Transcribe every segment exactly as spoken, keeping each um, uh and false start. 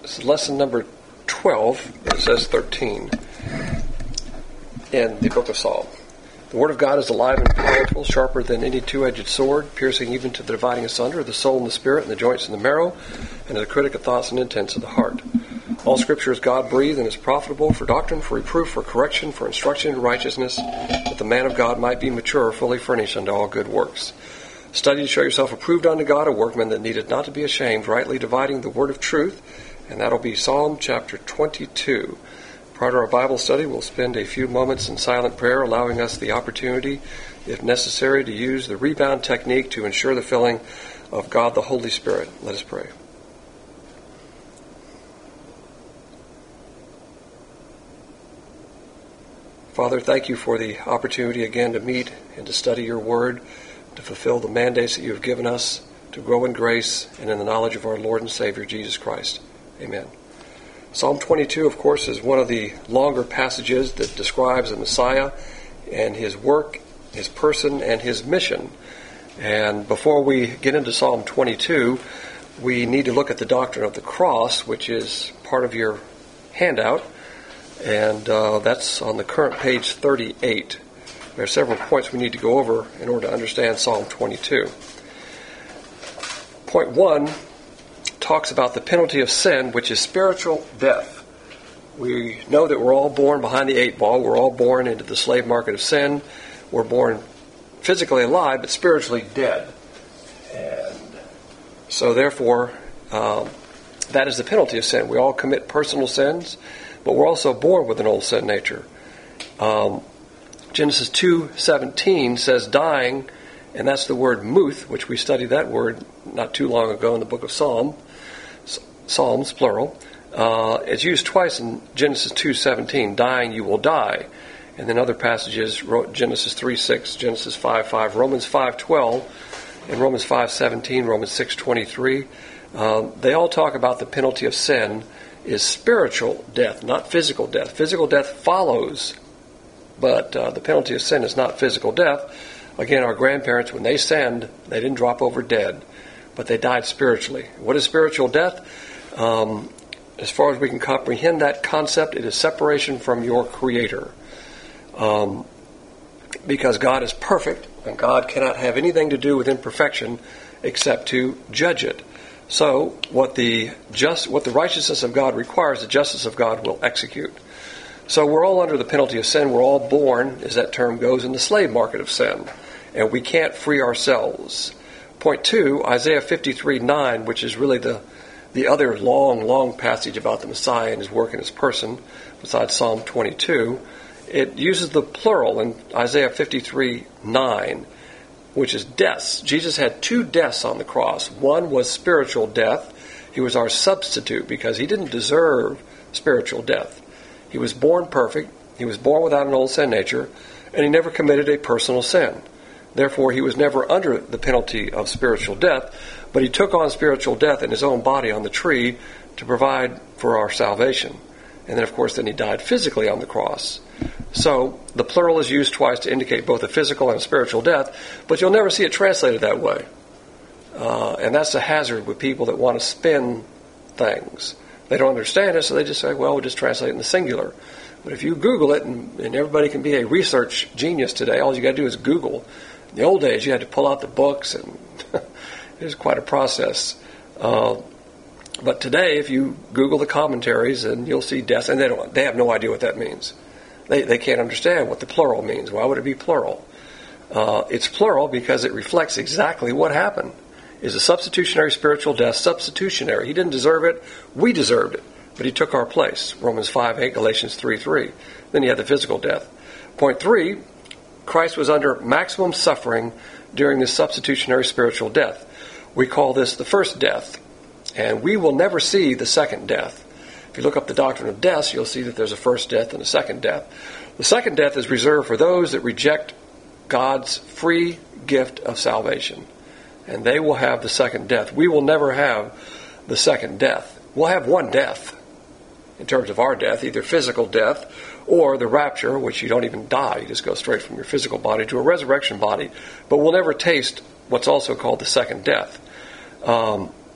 This is lesson number twelve. It says thirteen in the book of Psalm. The word of God is alive and powerful, sharper than any two-edged sword, piercing even to the dividing asunder of the soul and the spirit, and the joints and the marrow, and to the critic of thoughts and intents of the heart. All Scripture is God-breathed and is profitable for doctrine, for reproof, for correction, for instruction in righteousness, that the man of God might be mature, fully furnished unto all good works. Study to show yourself approved unto God, a workman that needeth not to be ashamed, rightly dividing the word of truth. And that'll be Psalm chapter twenty-two. Prior to our Bible study, we'll spend a few moments in silent prayer, allowing us the opportunity, if necessary, to use the rebound technique to ensure the filling of God the Holy Spirit. Let us pray. Father, thank you for the opportunity again to meet and to study your word, to fulfill the mandates that you have given us, to grow in grace and in the knowledge of our Lord and Savior, Jesus Christ. Amen. Psalm twenty-two, of course, is one of the longer passages that describes the Messiah and his work, his person, and his mission. And before we get into Psalm twenty-two, we need to look at the doctrine of the cross, which is part of your handout. And uh, that's on the current page thirty-eight. There are several points we need to go over in order to understand Psalm twenty-two. Point one talks about the penalty of sin, which is spiritual death. We know that we're all born behind the eight ball. We're all born into the slave market of sin. We're born physically alive, but spiritually dead. And so therefore, um, that is the penalty of sin. We all commit personal sins, but we're also born with an old sin nature. Um, Genesis two seventeen says dying, and that's the word muth, which we studied that word not too long ago in the book of Psalm, Psalms, plural. Uh, it's used twice in Genesis two seventeen, dying you will die. And then other passages, Genesis three six, Genesis five five, Romans five twelve, and Romans five seventeen, Romans six twenty-three. Uh, they all talk about the penalty of sin is spiritual death, not physical death. Physical death follows, but uh, the penalty of sin is not physical death. Again, our grandparents, when they sinned, they didn't drop over dead, but they died spiritually. What is spiritual death? Um, as far as we can comprehend that concept, it is separation from your Creator. Um, because God is perfect, and God cannot have anything to do with imperfection except to judge it. So, what the just, what the righteousness of God requires, the justice of God will execute. So we're all under the penalty of sin. We're all born, as that term goes, in the slave market of sin. And we can't free ourselves. Point two, Isaiah fifty-three nine, which is really the, the other long, long passage about the Messiah and his work and his person, besides Psalm twenty-two. It uses the plural in Isaiah fifty-three nine, which is deaths. Jesus had two deaths on the cross. One was spiritual death. He was our substitute because he didn't deserve spiritual death. He was born perfect. He was born without an old sin nature, and he never committed a personal sin. Therefore, he was never under the penalty of spiritual death, but he took on spiritual death in his own body on the tree to provide for our salvation. And then, of course, then he died physically on the cross. So, the plural is used twice to indicate both a physical and a spiritual death, but you'll never see it translated that way. Uh, and that's the hazard with people that want to spin things. They don't understand it, so they just say, well, we'll just translate it in the singular. But if you Google it, and, and everybody can be a research genius today, all you got to do is Google. In the old days, you had to pull out the books, and it was quite a process. Uh, but today, if you Google the commentaries, and you'll see death, and they don't, they have no idea what that means. They they can't understand what the plural means. Why would it be plural? Uh, it's plural because it reflects exactly what happened. Is a substitutionary spiritual death, substitutionary. He didn't deserve it. We deserved it. But he took our place. Romans five eight, Galatians three three. Then he had the physical death. Point three, Christ was under maximum suffering during this substitutionary spiritual death. We call this the first death. And we will never see the second death. If you look up the doctrine of deaths, you'll see that there's a first death and a second death. The second death is reserved for those that reject God's free gift of salvation. And they will have the second death. We will never have the second death. We'll have one death in terms of our death, either physical death or the rapture, which you don't even die. You just go straight from your physical body to a resurrection body. But we'll never taste what's also called the second death. Um,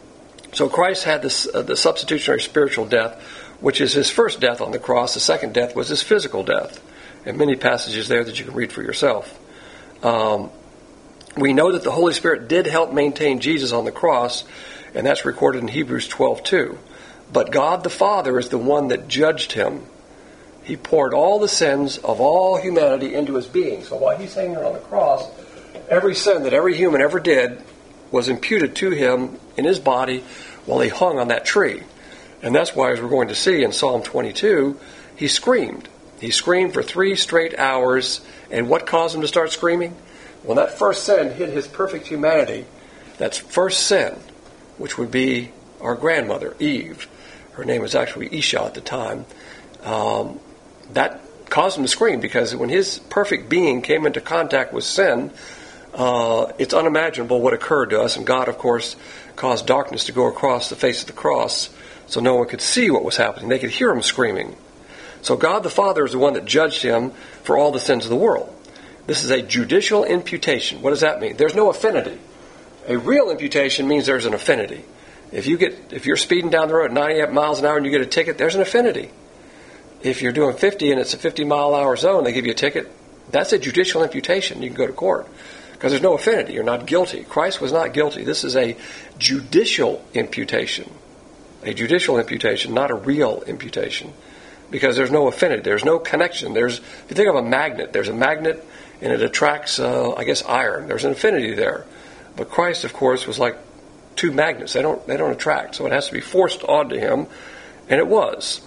So Christ had this, uh, the substitutionary spiritual death, which is his first death on the cross. The second death was his physical death. And many passages there that you can read for yourself. Um, we know that the Holy Spirit did help maintain Jesus on the cross, and that's recorded in Hebrews twelve two. But God the Father is the one that judged him. He poured all the sins of all humanity into his being. So while he's hanging on the cross, every sin that every human ever did was imputed to him in his body while he hung on that tree. And that's why, as we're going to see in Psalm twenty-two, he screamed. He screamed for three straight hours. And what caused him to start screaming? When that first sin hit his perfect humanity, that's first sin, which would be our grandmother, Eve. Her name was actually Isha at the time. Um, that caused him to scream, because when his perfect being came into contact with sin, uh, it's unimaginable what occurred to us. And God, of course, caused darkness to go across the face of the cross so no one could see what was happening. They could hear him screaming. So God the Father is the one that judged him for all the sins of the world. This is a judicial imputation. What does that mean? There's no affinity. A real imputation means there's an affinity. If you get, if you're speeding down the road at ninety miles an hour and you get a ticket, there's an affinity. If you're doing fifty and it's a fifty mile an hour zone, they give you a ticket, that's a judicial imputation. You can go to court because there's no affinity. You're not guilty. Christ was not guilty. This is a judicial imputation. A judicial imputation, not a real imputation. Because there's no affinity, there's no connection. There's, if you think of a magnet, there's a magnet and it attracts, uh, I guess, iron. There's an affinity there. But Christ, of course, was like two magnets. They don't, they don't attract, so it has to be forced onto him, and it was.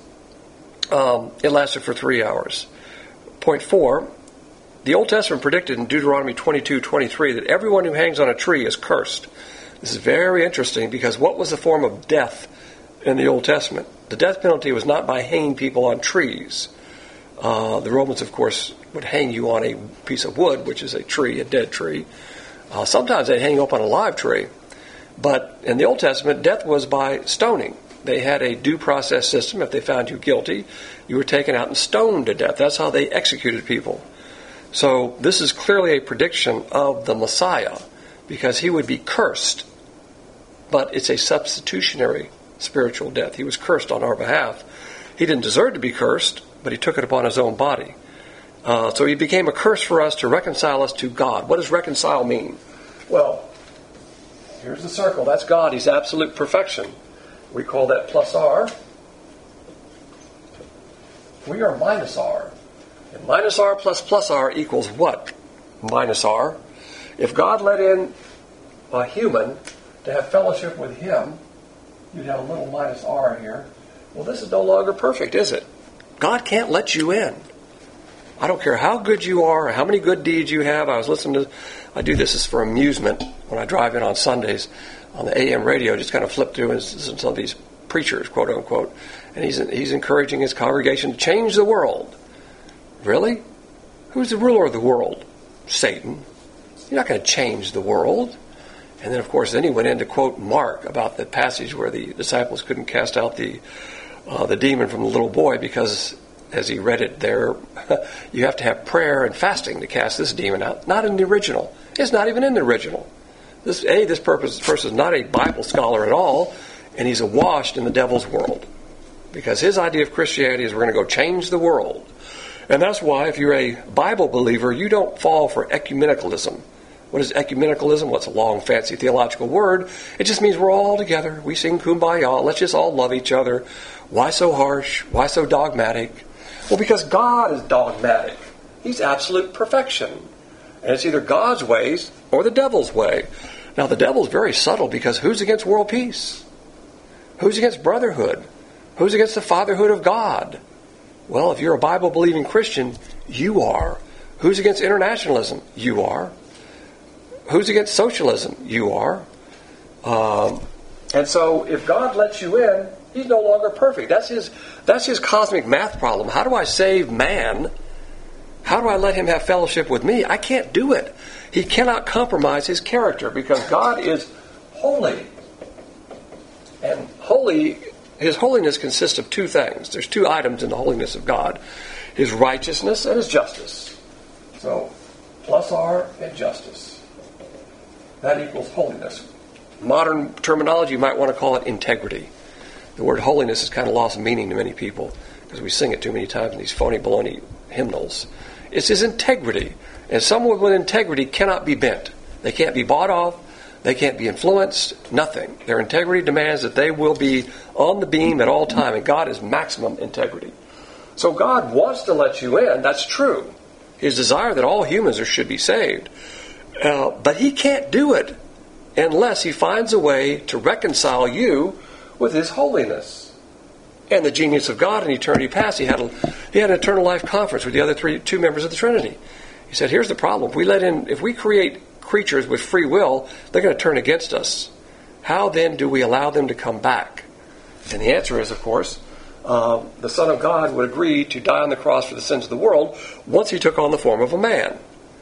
Um, it lasted for three hours. Point four, the Old Testament predicted in Deuteronomy twenty-two twenty-three that everyone who hangs on a tree is cursed. This is very interesting, because what was the form of death in the Old Testament? The death penalty was not by hanging people on trees. Uh, the Romans, of course, would hang you on a piece of wood, which is a tree, a dead tree. Uh, sometimes they'd hang you up on a live tree. But in the Old Testament, death was by stoning. They had a due process system. If they found you guilty, you were taken out and stoned to death. That's how they executed people. So this is clearly a prediction of the Messiah, because he would be cursed. But it's a substitutionary spiritual death. He was cursed on our behalf. He didn't deserve to be cursed, but he took it upon his own body. Uh, so he became a curse for us to reconcile us to God. What does reconcile mean? Well, here's the circle. That's God. He's absolute perfection. We call that plus R. We are minus R. And minus R plus plus R equals what? Minus R. If God let in a human to have fellowship with him, you'd have a little minus R here. Well, this is no longer perfect, is it? God can't let you in. I don't care how good you are or how many good deeds you have. I was listening to, I do this is for amusement when I drive in on Sundays on the A M radio, just kind of flip through and listen to some of these preachers, quote unquote, and he's he's encouraging his congregation to change the world. Really? Who's the ruler of the world? Satan. You're not going to change the world. And then, of course, then he went in to quote Mark about the passage where the disciples couldn't cast out the uh, the demon from the little boy because, as he read it there, you have to have prayer and fasting to cast this demon out. Not in the original. It's not even in the original. This A, this purpose, this person is not a Bible scholar at all, and he's awashed in the devil's world. Because his idea of Christianity is we're going to go change the world. And that's why, if you're a Bible believer, you don't fall for ecumenicalism. What is ecumenicalism? Well, it's a long, fancy theological word. It just means we're all together. We sing Kumbaya. Let's just all love each other. Why so harsh? Why so dogmatic? Well, because God is dogmatic. He's absolute perfection. And it's either God's ways or the devil's way. Now, the devil's very subtle, because who's against world peace? Who's against brotherhood? Who's against the fatherhood of God? Well, if you're a Bible-believing Christian, you are. Who's against internationalism? You are. Who's against socialism? You are. Um, and so if God lets you in, he's no longer perfect. That's his, that's his cosmic math problem. How do I save man? How do I let him have fellowship with me? I can't do it. He cannot compromise his character, because God is holy. And holy, his holiness consists of two things. There's two items in the holiness of God. His righteousness and his justice. So, plus R and justice. That equals holiness. modern terminology, you might want to call it integrity. The word holiness has kind of lost meaning to many people because we sing it too many times in these phony baloney hymnals. It's his integrity. And someone with integrity cannot be bent. They can't be bought off. They can't be influenced. Nothing. Their integrity demands that they will be on the beam at all time. And God is maximum integrity. So God wants to let you in. That's true. His desire that all humans are, should be saved. Uh, but he can't do it unless he finds a way to reconcile you with his holiness. And the genius of God in eternity past, he had a, he had an eternal life conference with the other three two members of the Trinity. He said, here's the problem. If we let in, if we create creatures with free will, they're going to turn against us. How then do we allow them to come back? And the answer is, of course, uh, the Son of God would agree to die on the cross for the sins of the world once he took on the form of a man.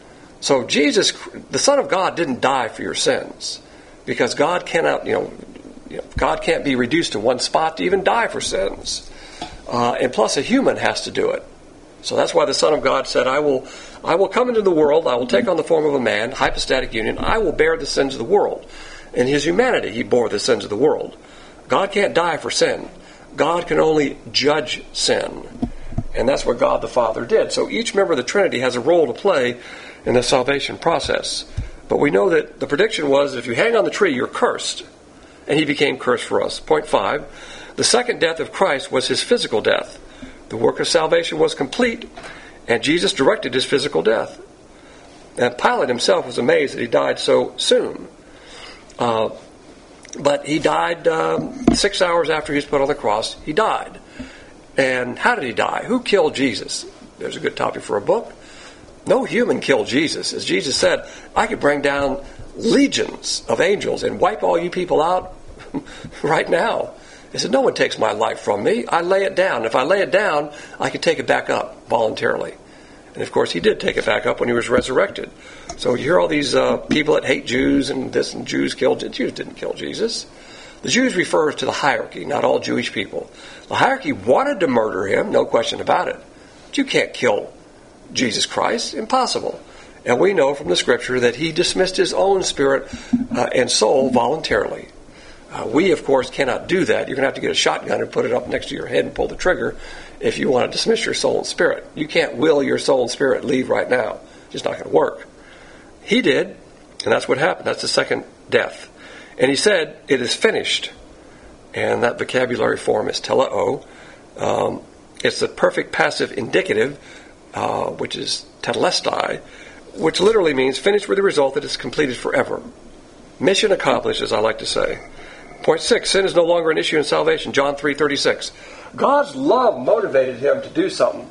So Jesus, the Son of God, didn't die for your sins because God cannot, you know, you know God can't be reduced to one spot to even die for sins. Uh, and plus, a human has to do it. So that's why the Son of God said, I will I will come into the world, I will take on the form of a man, hypostatic union, I will bear the sins of the world. In his humanity, he bore the sins of the world. God can't die for sin. God can only judge sin. And that's what God the Father did. So each member of the Trinity has a role to play in the salvation process. But we know that the prediction was, if you hang on the tree, you're cursed. And he became cursed for us. Point five, the second death of Christ was his physical death. The work of salvation was complete, and Jesus directed his physical death. And Pilate himself was amazed that he died so soon. Uh, but he died um, six hours after he was put on the cross. He died. And how did he die? Who killed Jesus? There's a good topic for a book. No human killed Jesus. As Jesus said, I could bring down legions of angels and wipe all you people out right now. He said, no one takes my life from me. I lay it down. If I lay it down, I can take it back up voluntarily. And of course, he did take it back up when he was resurrected. So you hear all these uh, people that hate Jews and this and Jews killed. Jews didn't kill Jesus. The Jews refers to the hierarchy, not all Jewish people. The hierarchy wanted to murder him, no question about it. But you can't kill Jesus Christ. Impossible. And we know from the Scripture that he dismissed his own spirit uh, and soul voluntarily. Uh, we, of course, cannot do that. You're going to have to get a shotgun and put it up next to your head and pull the trigger if you want to dismiss your soul and spirit. You can't will your soul and spirit leave right now. It's just not going to work. He did, and that's what happened. That's the second death. And he said, it is finished. And that vocabulary form is teleo. Um, it's the perfect passive indicative, uh, which is tetelestai, which literally means finished with the result that it's completed forever. Mission accomplished, as I like to say. Point six, sin is no longer an issue in salvation. John three thirty-six. God's love motivated him to do something.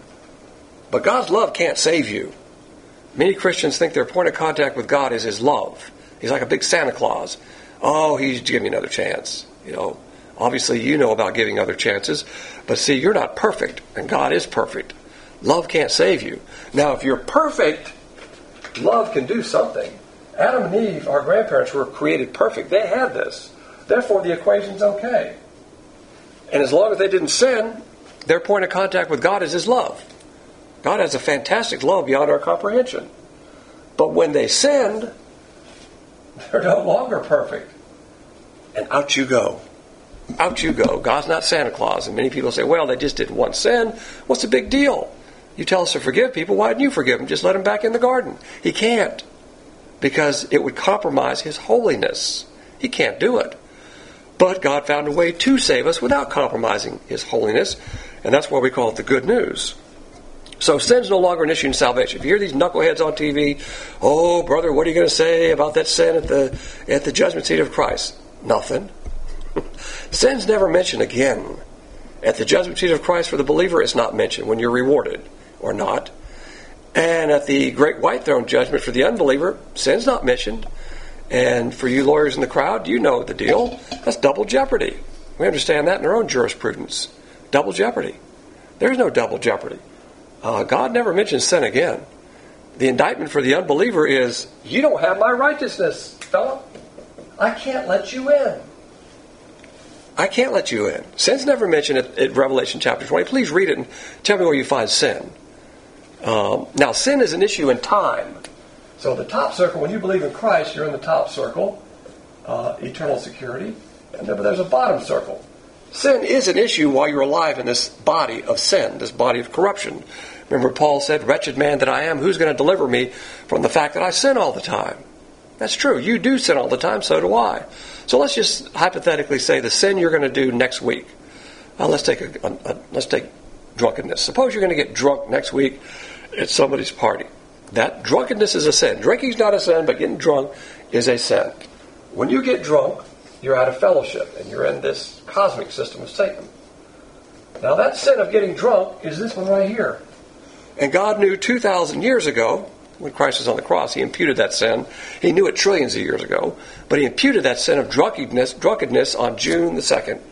But God's love can't save you. Many Christians think their point of contact with God is his love. He's like a big Santa Claus. Oh, he's giving me another chance. You know, obviously you know about giving other chances. But see, you're not perfect, and God is perfect. Love can't save you. Now, if you're perfect, love can do something. Adam and Eve, our grandparents, were created perfect. They had this. Therefore, the equation's okay. And as long as they didn't sin, their point of contact with God is his love. God has a fantastic love beyond our comprehension. But when they sinned, they're no longer perfect. And out you go. Out you go. God's not Santa Claus. And many people say, well, they just did one sin. What's the big deal? You tell us to forgive people. Why didn't you forgive them? Just let them back in the garden. He can't. Because it would compromise his holiness. He can't do it. But God found a way to save us without compromising his holiness. And that's why we call it the good news. So sin's no longer an issue in salvation. If you hear these knuckleheads on T V, oh, brother, what are you going to say about that sin at the at the judgment seat of Christ? Nothing. Sin's never mentioned again. At the judgment seat of Christ for the believer, it's not mentioned when you're rewarded or not. And at the great white throne judgment for the unbeliever, sin's not mentioned. And for you lawyers in the crowd, you know the deal. That's double jeopardy. We understand that in our own jurisprudence. Double jeopardy. There's no double jeopardy. Uh, God never mentions sin again. The indictment for the unbeliever is, you don't have my righteousness, fella. I can't let you in. I can't let you in. Sin's never mentioned at, at Revelation chapter twenty. Please read it and tell me where you find sin. Um, now, sin is an issue in time. So the top circle, when you believe in Christ, you're in the top circle. uh, eternal security. And then, but there's a bottom circle. Sin is an issue while you're alive in this body of sin, this body of corruption. Remember, Paul said, "Wretched man that I am, who's going to deliver me from the fact that I sin all the time?" That's true. You do sin all the time, so do I. So let's just hypothetically say the sin you're going to do next week. Uh, let's take a, a, a let's take drunkenness. Suppose you're going to get drunk next week at somebody's party. That drunkenness is a sin. Drinking's not a sin, but getting drunk is a sin. When you get drunk, you're out of fellowship, and you're in this cosmic system of Satan. Now that sin of getting drunk is this one right here. And God knew two thousand years ago, when Christ was on the cross, He imputed that sin. He knew it trillions of years ago, but He imputed that sin of drunkenness, drunkenness on June the second,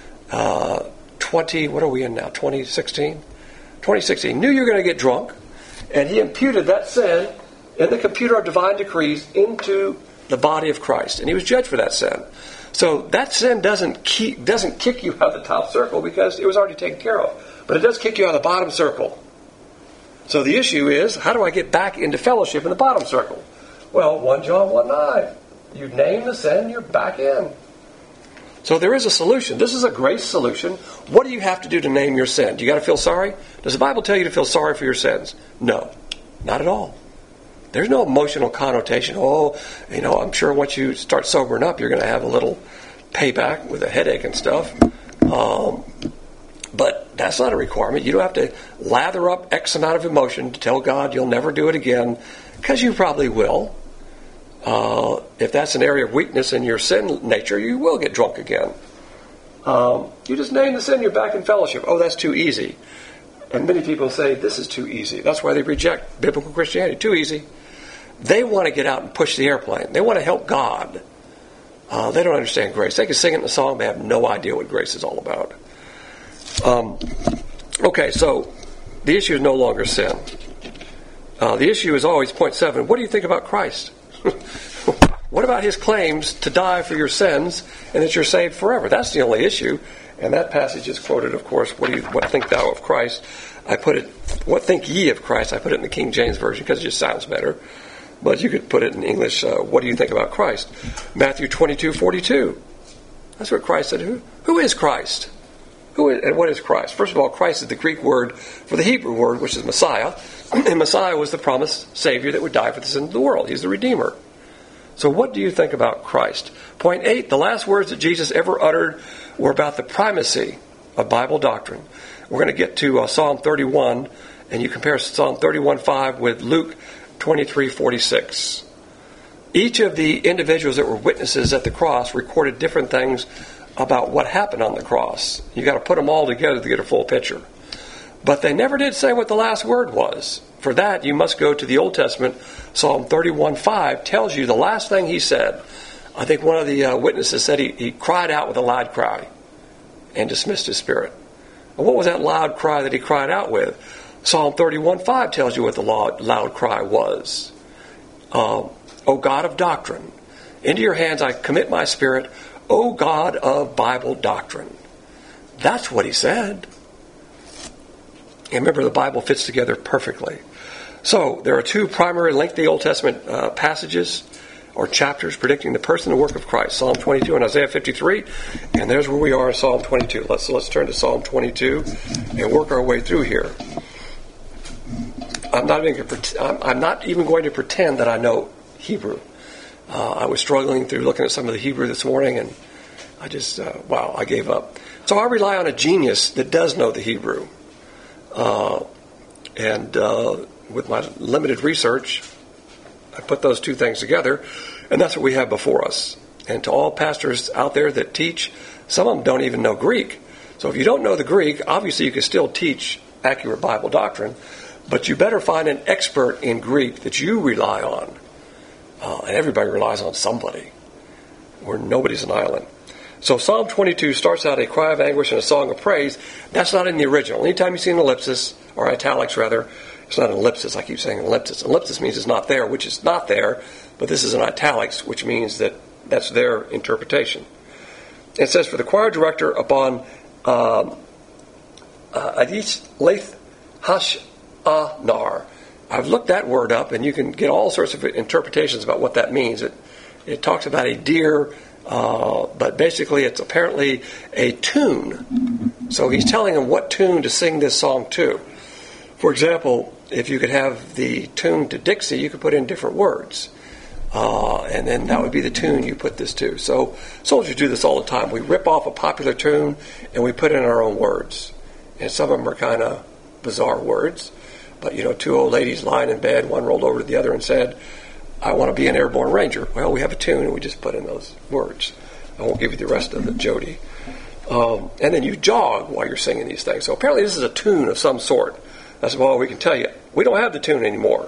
uh, twenty. What are we in now? twenty sixteen. twenty sixteen. He knew you were going to get drunk, and He imputed that sin in the computer of divine decrees into the body of Christ, and He was judged for that sin. So that sin doesn't keep, doesn't kick you out of the top circle because it was already taken care of, but it does kick you out of the bottom circle. So the issue is, how do I get back into fellowship in the bottom circle? Well, First John one nine. You name the sin, you're back in. So there is a solution. This is a grace solution. What do you have to do to name your sin? Do you got to feel sorry? Does the Bible tell you to feel sorry for your sins? No, not at all. There's no emotional connotation. Oh, you know, I'm sure once you start sobering up, you're going to have a little payback with a headache and stuff. Um, but that's not a requirement. You don't have to lather up X amount of emotion to tell God you'll never do it again, because you probably will. Uh, if that's an area of weakness in your sin nature, you will get drunk again. Um, you just name the sin, you're back in fellowship. Oh, that's too easy. And many people say, this is too easy. That's why they reject biblical Christianity. Too easy. They want to get out and push the airplane. They want to help God. Uh, they don't understand grace. They can sing it in a song, but have no idea what grace is all about. Um, okay, so the issue is no longer sin. Uh, the issue is always point seven. What do you think about Christ? What about His claims to die for your sins and that you're saved forever? That's the only issue. And that passage is quoted, of course, what do you, what think thou of Christ? I put it, what think ye of Christ? I put it in the King James Version because it just sounds better. But you could put it in English, uh, what do you think about Christ? Matthew twenty-two forty-two. That's what Christ said. Who, who is Christ? Who is, and what is Christ? First of all, Christ is the Greek word for the Hebrew word, which is Messiah. And Messiah was the promised Savior that would die for the sins of the world. He's the Redeemer. So what do you think about Christ? Point eight, the last words that Jesus ever uttered were about the primacy of Bible doctrine. We're going to get to uh, Psalm thirty-one, and you compare Psalm thirty-one five with Luke twenty-three forty-six. Each of the individuals that were witnesses at the cross recorded different things about what happened on the cross. You got to put them all together to get a full picture. But they never did say what the last word was. For that, you must go to the Old Testament. Psalm thirty-one five tells you the last thing he said. I think one of the uh, witnesses said he, he cried out with a loud cry and dismissed his spirit. And what was that loud cry that he cried out with? Psalm thirty-one five tells you what the loud, loud cry was. Um, O God of doctrine, into your hands I commit my spirit. O God of Bible doctrine. That's what he said. And remember, the Bible fits together perfectly. So, there are two primary lengthy Old Testament uh, passages or chapters predicting the person and work of Christ. Psalm twenty-two and Isaiah fifty-three. And there's where we are in Psalm twenty-two. Let's, let's turn to Psalm twenty-two and work our way through here. I'm not even, I'm not even going to pretend that I know Hebrew. Uh, I was struggling through looking at some of the Hebrew this morning, and I just, uh, wow, I gave up. So I rely on a genius that does know the Hebrew. Uh, and uh, with my limited research, I put those two things together, and that's what we have before us. And to all pastors out there that teach, some of them don't even know Greek. So if you don't know the Greek, obviously you can still teach accurate Bible doctrine, but you better find an expert in Greek that you rely on. Uh, and everybody relies on somebody. Or nobody's an island. So Psalm twenty-two starts out a cry of anguish and a song of praise. That's not in the original. Anytime you see an ellipsis, or italics rather, it's not an ellipsis. I keep saying ellipsis. Ellipsis means it's not there, which is not there. But this is an italics, which means that that's their interpretation. It says, for the choir director upon um, uh, Adis Leith Hash-Anar. I've looked that word up, and you can get all sorts of interpretations about what that means. It, It talks about a deer, uh, but basically it's apparently a tune. So he's telling them what tune to sing this song to. For example, if you could have the tune to Dixie, you could put in different words. Uh, and then that would be the tune you put this to. So soldiers do this all the time. We rip off a popular tune and we put in our own words. And some of them are kind of bizarre words. But, you know, two old ladies lying in bed, one rolled over to the other and said, I want to be an airborne ranger. Well, we have a tune and we just put in those words. I won't give you the rest of the Jody. Um, and then you jog while you're singing these things. So apparently this is a tune of some sort. That's all we can tell you. We don't have the tune anymore.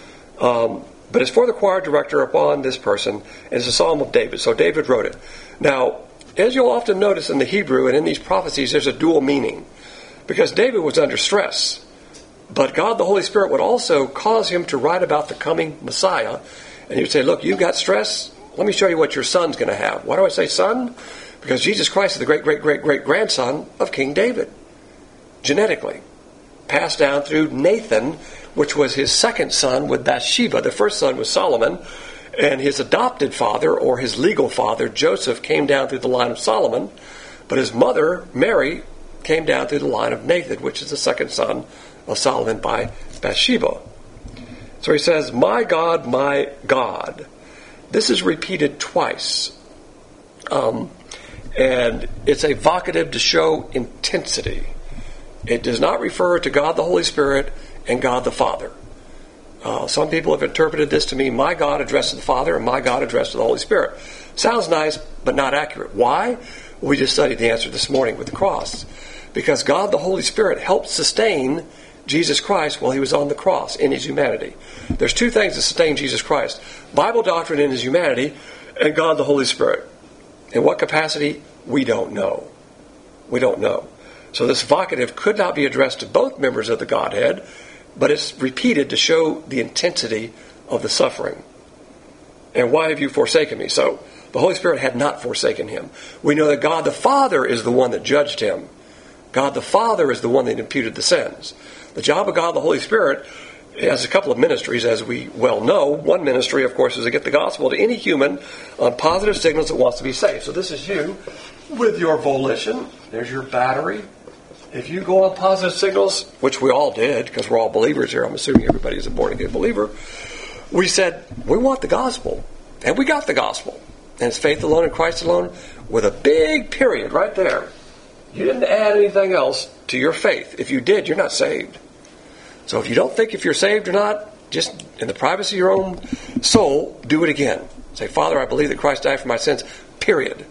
Um, but it's for the choir director upon this person, and it's a psalm of David. So David wrote it. Now, as you'll often notice in the Hebrew and in these prophecies, there's a dual meaning. Because David was under stress. But God, the Holy Spirit, would also cause him to write about the coming Messiah. And he'd say, look, you've got stress. Let me show you what your son's going to have. Why do I say son? Because Jesus Christ is the great, great, great, great grandson of King David. Genetically. Passed down through Nathan, which was his second son with Bathsheba. The first son was Solomon. And his adopted father, or his legal father, Joseph, came down through the line of Solomon. But his mother, Mary, came down through the line of Nathan, which is the second son of Solomon by Bathsheba. So he says, my God, my God. This is repeated twice. Um, and it's a vocative to show intensity. It does not refer to God the Holy Spirit and God the Father. Uh, some people have interpreted this to mean my God addressed to the Father and my God addressed to the Holy Spirit. Sounds nice, but not accurate. Why? We just studied the answer this morning with the cross. Because God the Holy Spirit helped sustain Jesus Christ while he was on the cross in his humanity. There's two things that sustain Jesus Christ. Bible doctrine in his humanity and God the Holy Spirit. In what capacity? We don't know. We don't know. So this vocative could not be addressed to both members of the Godhead, but it's repeated to show the intensity of the suffering. And why have you forsaken me? So the Holy Spirit had not forsaken him. We know that God the Father is the one that judged him. God the Father is the one that imputed the sins. The job of God the Holy Spirit has a couple of ministries, as we well know. One ministry, of course, is to get the gospel to any human on positive signals that wants to be saved. So this is you with your volition. There's your battery. If you go on positive signals, which we all did, because we're all believers here, I'm assuming everybody is a born-again believer, we said, we want the gospel. And we got the gospel. And it's faith alone in Christ alone, with a big period right there. You didn't add anything else to your faith. If you did, you're not saved. So if you don't think if you're saved or not, just in the privacy of your own soul, do it again. Say, Father, I believe that Christ died for my sins, period.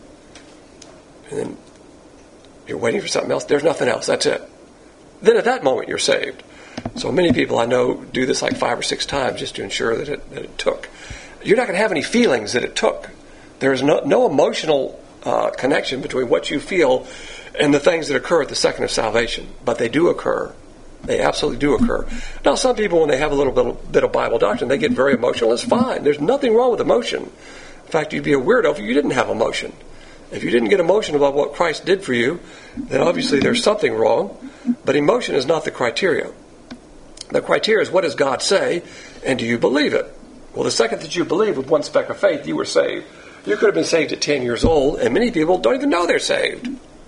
And then you're waiting for something else. There's nothing else. That's it. Then at that moment, you're saved. So many people I know do this like five or six times just to ensure that it, that it took. You're not going to have any feelings that it took. There's no, no emotional uh, connection between what you feel and the things that occur at the second of salvation. But they do occur. They absolutely do occur. Now, some people, when they have a little bit of, bit of Bible doctrine, they get very emotional. It's fine. There's nothing wrong with emotion. In fact, you'd be a weirdo if you didn't have emotion. If you didn't get emotion about what Christ did for you, then obviously there's something wrong. But emotion is not the criteria. The criteria is, what does God say, and do you believe it? Well, the second that you believe with one speck of faith, you were saved. You could have been saved at ten years old, and many people don't even know they're saved.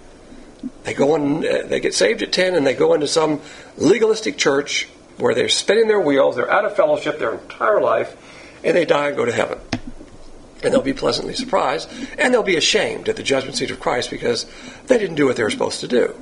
They go in, they get saved at ten, and they go into some legalistic church where they're spinning their wheels, they're out of fellowship their entire life, and they die and go to heaven. And they'll be pleasantly surprised, and they'll be ashamed at the judgment seat of Christ because they didn't do what they were supposed to do.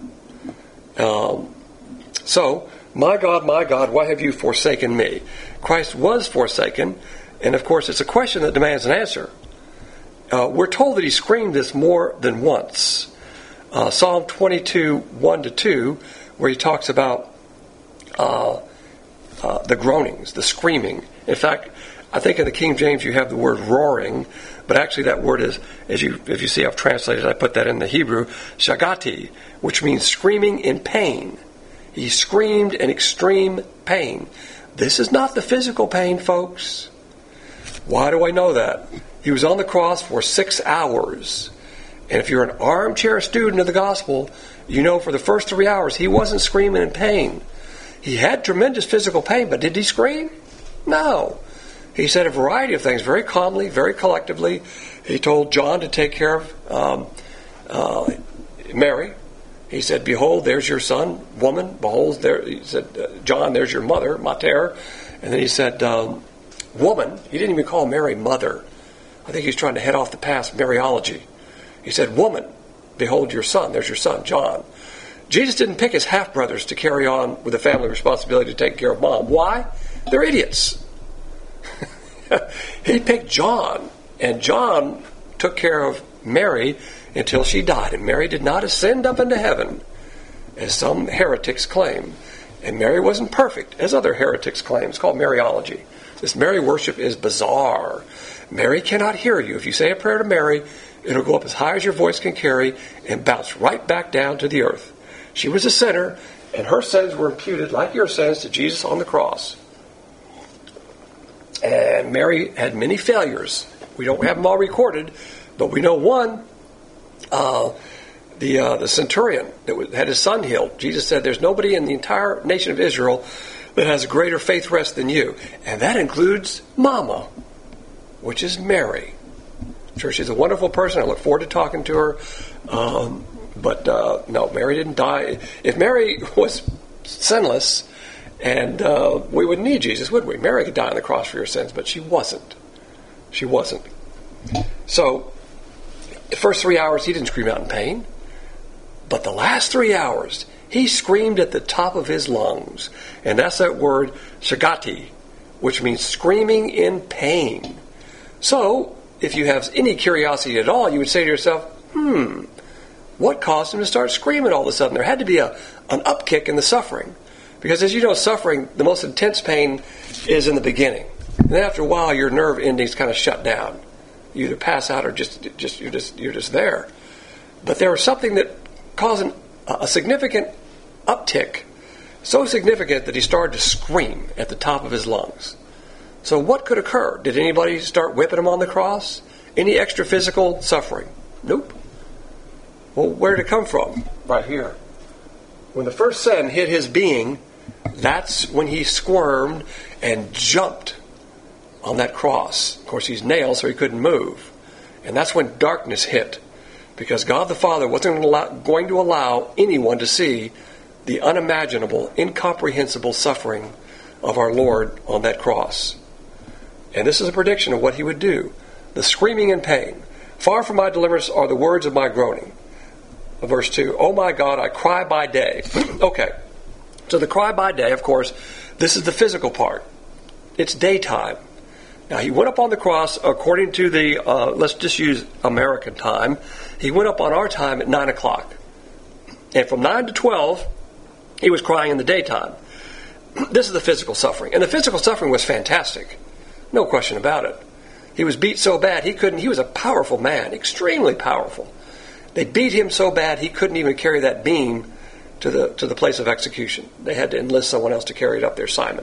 Um, so, my God, my God, why have you forsaken me? Christ was forsaken, and of course it's a question that demands an answer. Uh, we're told that he screamed this more than once. Uh, Psalm twenty-two, one to two, where he talks about uh, uh, the groanings, the screaming. In fact, I think in the King James you have the word roaring, but actually that word is, as you if you see I've translated, I put that in the Hebrew, shagati, which means screaming in pain. He screamed in extreme pain. This is not the physical pain, folks. Why do I know that? He was on the cross for six hours. And if you're an armchair student of the gospel, you know for the first three hours he wasn't screaming in pain. He had tremendous physical pain, but did he scream? No. he said a variety of things, very calmly, very collectively. He told John to take care of um, uh, Mary. He said, behold, there's your son, woman. Behold, there. He said, uh, John, there's your mother, mater. And then he said, um, woman. He didn't even call Mary mother. I think he's trying to head off the past Mariology. He said, woman, behold your son. There's your son, John. Jesus didn't pick his half-brothers to carry on with the family responsibility to take care of mom. Why? They're idiots. He picked John, and John took care of Mary until she died. And Mary did not ascend up into heaven, as some heretics claim. And Mary wasn't perfect, as other heretics claim. It's called Mariology. This Mary worship is bizarre. Mary cannot hear you. If you say a prayer to Mary, it'll go up as high as your voice can carry and bounce right back down to the earth. She was a sinner, and her sins were imputed, like your sins, to Jesus on the cross. And Mary had many failures. We don't have them all recorded, but we know one. Uh, the uh, the centurion that was, had his son healed. Jesus said, there's nobody in the entire nation of Israel that has a greater faith rest than you. And that includes Mama, which is Mary. I'm sure she's a wonderful person. I look forward to talking to her. Um, but uh, no, Mary didn't die. If Mary was sinless, and uh, we wouldn't need Jesus, would we? Mary could die on the cross for your sins, but she wasn't. She wasn't. So, the first three hours, he didn't scream out in pain. But the last three hours, he screamed at the top of his lungs. And that's that word, shagati, which means screaming in pain. So, if you have any curiosity at all, you would say to yourself, hmm, what caused him to start screaming all of a sudden? There had to be a, an upkick in the suffering. Because as you know, suffering, the most intense pain is in the beginning. And then after a while, your nerve endings kind of shut down. You either pass out or just, just you're just you're just there. But there was something that caused an, a significant uptick, so significant that he started to scream at the top of his lungs. So what could occur? Did anybody start whipping him on the cross? Any extra physical suffering? Nope. Well, where did it come from? Right here. When the first sin hit his being, that's when he squirmed and jumped on that cross. Of course, he's nailed, so he couldn't move. And that's when darkness hit. Because God the Father wasn't going to allow anyone to see the unimaginable, incomprehensible suffering of our Lord on that cross. And this is a prediction of what he would do. The screaming in pain. Far from my deliverance are the words of my groaning. Verse two, oh my God, I cry by day. Okay, so the cry by day, of course, this is the physical part. It's daytime. Now, he went up on the cross according to the, uh, let's just use American time. He went up on our time at nine o'clock. And from nine to twelve, he was crying in the daytime. This is the physical suffering. And the physical suffering was fantastic. No question about it. He was beat so bad, he couldn't, he was a powerful man, extremely powerful. They beat him so bad he couldn't even carry that beam to the to the place of execution. They had to enlist someone else to carry it up there, Simon.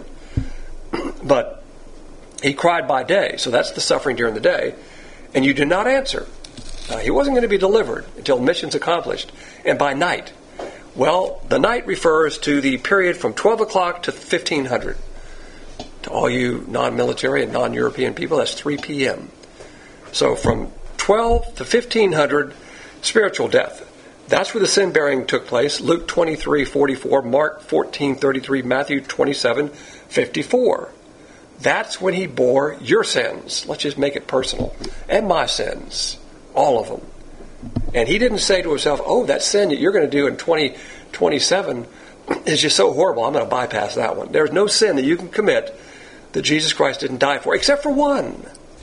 But he cried by day, so that's the suffering during the day. And you did not answer. Uh, he wasn't going to be delivered until mission's accomplished. And by night. Well, the night refers to the period from twelve o'clock to fifteen hundred. To all you non-military and non-European people, that's three p.m. So from twelve to fifteen hundred, spiritual death. That's where the sin bearing took place. Luke twenty-three forty-four, Mark fourteen thirty-three, Matthew twenty-seven fifty-four. That's when he bore your sins. Let's just make it personal. And my sins. All of them. And he didn't say to himself, oh, that sin that you're going to do in twenty twenty-seven is just so horrible, I'm going to bypass that one. There's no sin that you can commit that Jesus Christ didn't die for, except for one.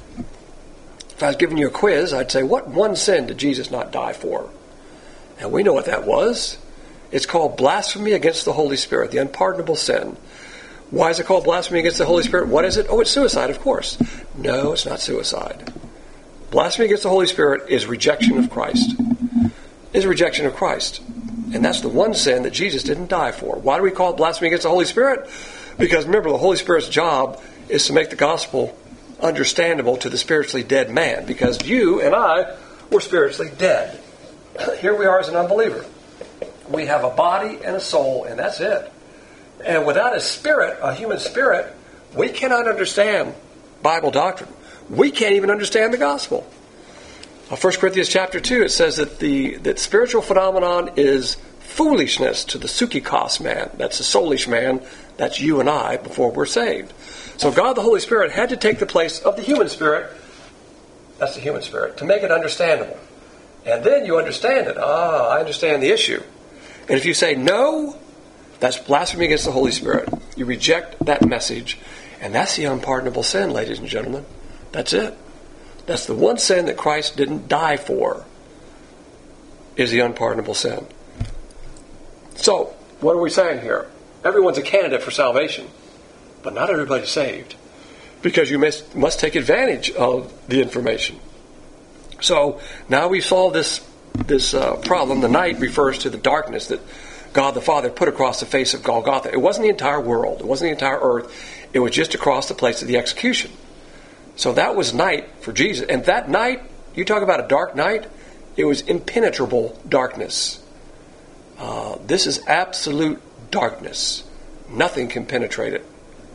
If I was giving you a quiz, I'd say, what one sin did Jesus not die for? And we know what that was. It's called blasphemy against the Holy Spirit, the unpardonable sin. Why is it called blasphemy against the Holy Spirit? What is it? Oh, it's suicide, of course. No, it's not suicide. Blasphemy against the Holy Spirit is rejection of Christ. Is rejection of Christ. And that's the one sin that Jesus didn't die for. Why do we call it blasphemy against the Holy Spirit? Because remember, the Holy Spirit's job is to make the gospel understandable to the spiritually dead man, because you and I were spiritually dead. Here we are as an unbeliever. We have a body and a soul, and that's it. And without a spirit, a human spirit, we cannot understand Bible doctrine. We can't even understand the gospel. Uh, First Corinthians chapter two, it says that the that spiritual phenomenon is foolishness to the psychikos man. That's the soulish man. That's you and I before we're saved. So God the Holy Spirit had to take the place of the human spirit. That's the human spirit, to make it understandable. And then you understand it. Ah, I understand the issue. And if you say no, that's blasphemy against the Holy Spirit. You reject that message. And that's the unpardonable sin, ladies and gentlemen. That's it. That's the one sin that Christ didn't die for, is the unpardonable sin. So, what are we saying here? Everyone's a candidate for salvation, but not everybody's saved, because you must, must take advantage of the information. So, now we've solved this, this uh, problem. The night refers to the darkness that God the Father put across the face of Golgotha. It wasn't the entire world. It wasn't the entire earth. It was just across the place of the execution. So that was night for Jesus. And that night, you talk about a dark night, it was impenetrable darkness. Uh, this is absolute darkness. Nothing can penetrate it.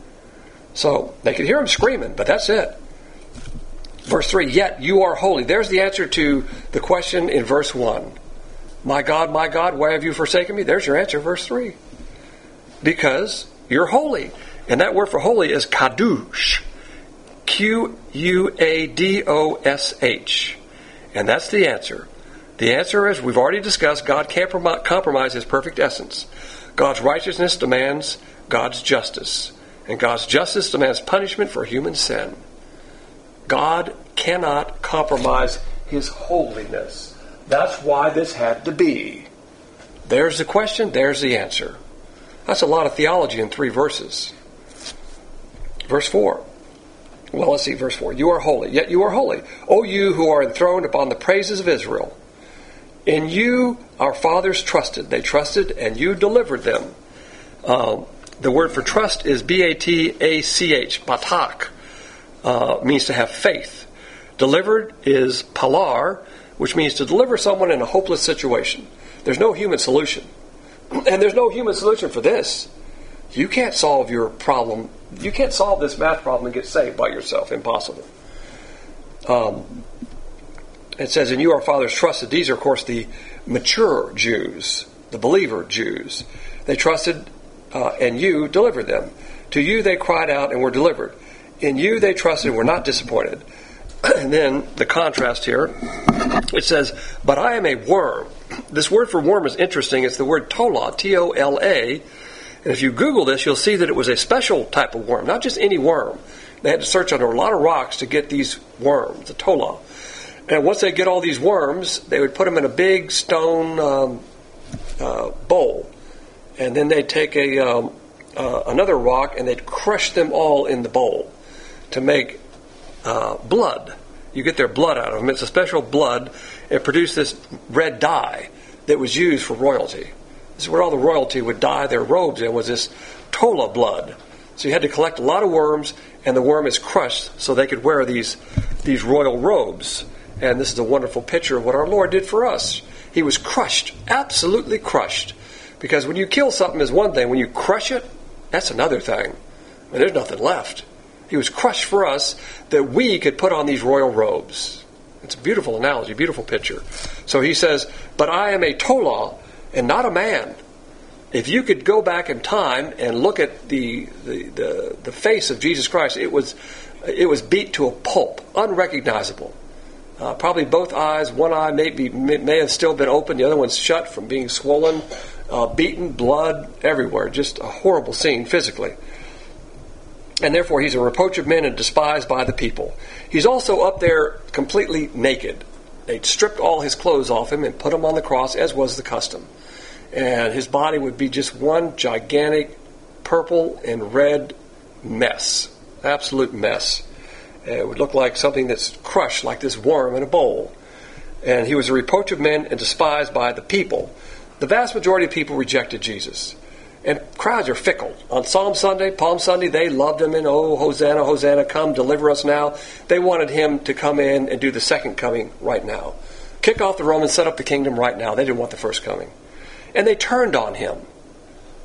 So they could hear him screaming, but that's it. Verse three, yet you are holy. There's the answer to the question in verse one. My God, my God, why have you forsaken me? There's your answer, verse three. Because you're holy. And that word for holy is kadosh. Q U A D O S H. And that's the answer. The answer is, we've already discussed, God can't compromise his perfect essence. God's righteousness demands God's justice. And God's justice demands punishment for human sin. God cannot compromise his holiness. That's why this had to be. There's the question, there's the answer. That's a lot of theology in three verses. Verse four. Well, let's see, verse four. You are holy, yet you are holy, O you who are enthroned upon the praises of Israel. In you our fathers trusted. They trusted and you delivered them. Um, the word for trust is B A T A C H, batak, uh, means to have faith. Delivered is palar, which means to deliver someone in a hopeless situation. There's no human solution. And there's no human solution for this. You can't solve your problem. You can't solve this math problem and get saved by yourself. Impossible. Um, it says, and you our fathers trusted. These are, of course, the mature Jews, the believer Jews. They trusted, uh, and you delivered them. To you they cried out and were delivered. In you they trusted and were not disappointed. And then the contrast here, it says, but I am a worm. This word for worm is interesting. It's the word tola, T O L A. And if you Google this, you'll see that it was a special type of worm, not just any worm. They had to search under a lot of rocks to get these worms, the tola. And once they get all these worms, they would put them in a big stone um, uh, bowl. And then they'd take a um, uh, another rock and they'd crush them all in the bowl to make uh, blood. You get their blood out of them. It's a special blood. It produced this red dye that was used for royalty. This is where all the royalty would dye their robes in, was this tola blood. So you had to collect a lot of worms, and the worm is crushed so they could wear these, these royal robes. And this is a wonderful picture of what our Lord did for us. He was crushed, absolutely crushed. Because when you kill something is one thing. When you crush it, that's another thing. I mean, there's nothing left. He was crushed for us that we could put on these royal robes. It's a beautiful analogy, beautiful picture. So he says, but I am a tola, and not a man. If you could go back in time and look at the, the the the face of Jesus Christ, it was it was beat to a pulp, unrecognizable. Uh, probably both eyes, one eye maybe may, may have still been open, the other one's shut from being swollen, uh, beaten, blood everywhere. Just a horrible scene physically. And therefore he's a reproach of men and despised by the people. He's also up there completely naked. They'd stripped all his clothes off him and put him on the cross, as was the custom. And his body would be just one gigantic purple and red mess. Absolute mess. It would look like something that's crushed, like this worm in a bowl. And he was a reproach of men and despised by the people. The vast majority of people rejected Jesus. And crowds are fickle. On Palm Sunday, Palm Sunday, they loved him, and oh, Hosanna, Hosanna, come, deliver us now. They wanted him to come in and do the second coming right now. Kick off the Romans, set up the kingdom right now. They didn't want the first coming. And they turned on him.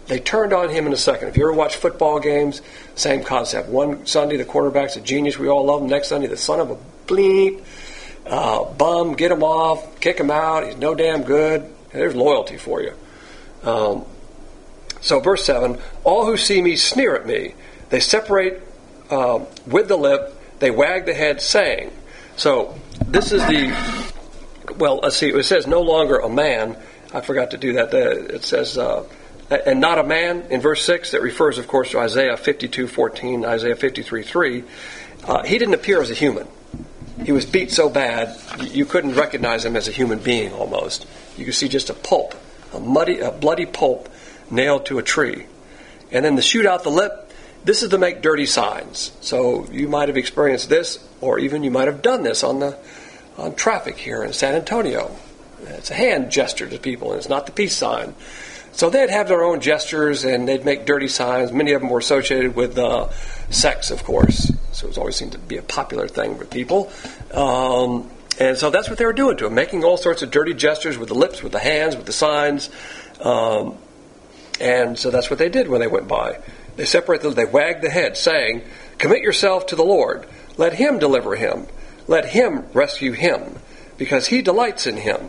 they turned on him in a second. If you ever watch football games, same concept. One Sunday, the quarterback's a genius. We all love him. Next Sunday, the son of a bleep, uh, bum, get him off, kick him out. He's no damn good. There's loyalty for you. Um, so verse seven, all who see me sneer at me. They separate um, with the lip. They wag the head, saying. So this is the, well, let's see. It says no longer a man. I forgot to do that. It says, uh, and not a man in verse six. That refers, of course, to Isaiah fifty-two fourteen, Isaiah fifty-three three. Uh, he didn't appear as a human. He was beat so bad, you couldn't recognize him as a human being almost. You could see just a pulp, a muddy, a bloody pulp nailed to a tree. And then to shoot out the lip, this is to make dirty signs. So you might have experienced this, or even you might have done this on the on traffic here in San Antonio. It's a hand gesture to people, and it's not the peace sign. So they'd have their own gestures, and they'd make dirty signs. Many of them were associated with uh, sex, of course. So it's always seemed to be a popular thing with people. Um, and so that's what they were doing to him, making all sorts of dirty gestures with the lips, with the hands, with the signs. Um, and so that's what they did when they went by. They separate them, they wagged the head, saying, commit yourself to the Lord. Let him deliver him. Let him rescue him, because he delights in him.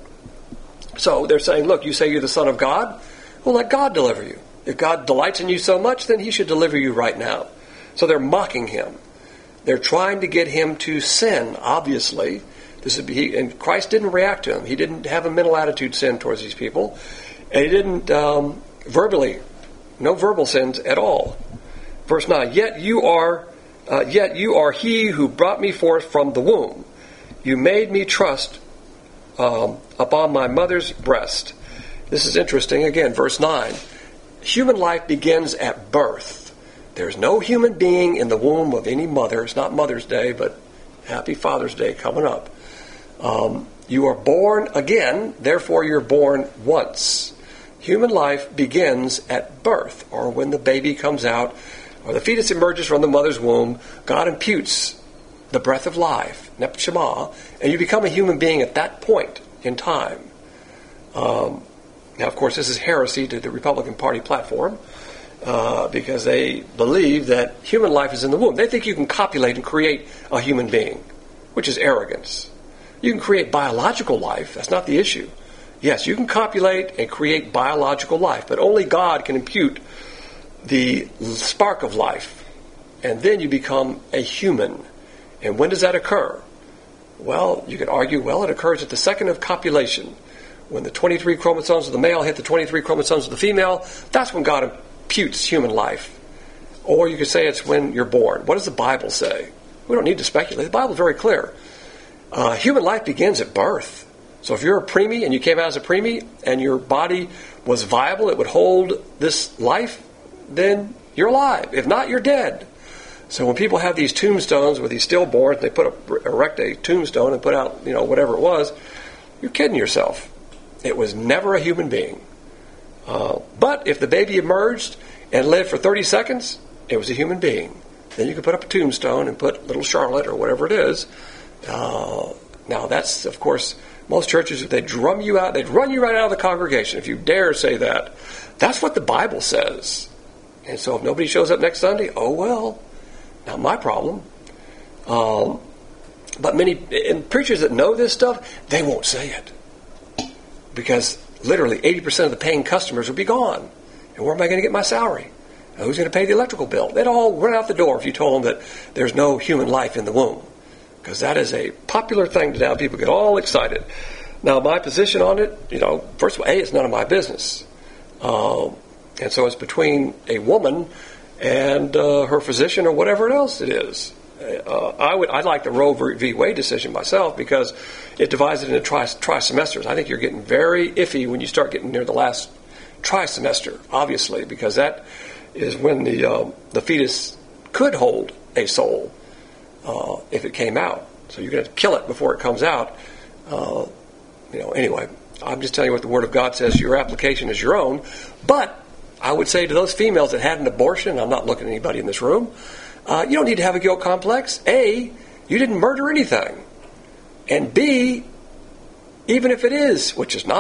So they're saying, look, you say you're the Son of God? Well, let God deliver you. If God delights in you so much, then he should deliver you right now. So they're mocking him. They're trying to get him to sin, obviously. This would be, and Christ didn't react to him. He didn't have a mental attitude sin towards these people. And he didn't um, verbally, no verbal sins at all. Verse nine, yet you are, uh, yet you are he who brought me forth from the womb. You made me trust um, upon my mother's breast. This is interesting. Again, verse nine. Human life begins at birth. There's no human being in the womb of any mother. It's not Mother's Day, but happy Father's Day coming up. Um, you are born again, therefore you're born once. Human life begins at birth, or when the baby comes out, or the fetus emerges from the mother's womb. God imputes the breath of life, Nep Shema, and you become a human being at that point in time. Um, now, of course, this is heresy to the Republican Party platform, uh, because they believe that human life is in the womb. They think you can copulate and create a human being, which is arrogance. You can create biological life. That's not the issue. Yes, you can copulate and create biological life, but only God can impute the spark of life. And then you become a human. And when does that occur? Well, you could argue, well, it occurs at the second of copulation. When the twenty-three chromosomes of the male hit the twenty-three chromosomes of the female, that's when God imputes human life. Or you could say it's when you're born. What does the Bible say? We don't need to speculate. The Bible is very clear. Uh, human life begins at birth. So if you're a preemie and you came out as a preemie and your body was viable, it would hold this life, then you're alive. If not, you're dead. So when people have these tombstones with these stillborns, they put a, erect a tombstone and put out, you know, whatever it was, you're kidding yourself. It was never a human being. Uh, but if the baby emerged and lived for thirty seconds, it was a human being. Then you could put up a tombstone and put little Charlotte or whatever it is. Uh, now that's, of course, most churches, they drum you out, they'd run you right out of the congregation if you dare say that. That's what the Bible says. And so if nobody shows up next Sunday, oh well, not my problem. Um, but many and preachers that know this stuff, they won't say it. Because literally eighty percent of the paying customers will be gone. And where am I going to get my salary? Who's going to pay the electrical bill? They'd all run out the door if you told them that there's no human life in the womb. Because that is a popular thing to now. People get all excited. Now, my position on it, you know, first of all, A, it's none of my business. Um, and so it's between a woman and uh, her physician or whatever else it is. Uh, I would, I like the Roe v. Wade decision myself because it divides it into tri- trimesters. I think you're getting very iffy when you start getting near the last trimester, obviously, because that is when the uh, the fetus could hold a soul uh, if it came out. So you're going to kill it before it comes out. Uh, you know. Anyway, I'm just telling you what the Word of God says. Your application is your own. But I would say to those females that had an abortion, I'm not looking at anybody in this room, uh, you don't need to have a guilt complex. A, you didn't murder anything. And B, even if it is, which is not,